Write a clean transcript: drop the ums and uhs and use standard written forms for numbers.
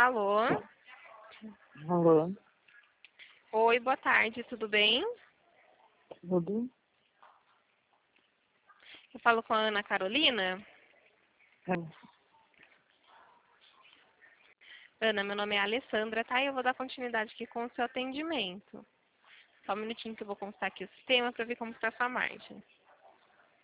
Alô? Alô, Oi, boa tarde, tudo bem? tudo? Eu falo com a Ana Carolina. É, Ana, meu nome é Alessandra, tá? E eu vou dar continuidade aqui com o seu atendimento. Só um minutinho que eu vou constar aqui o sistema para ver como está a sua margem.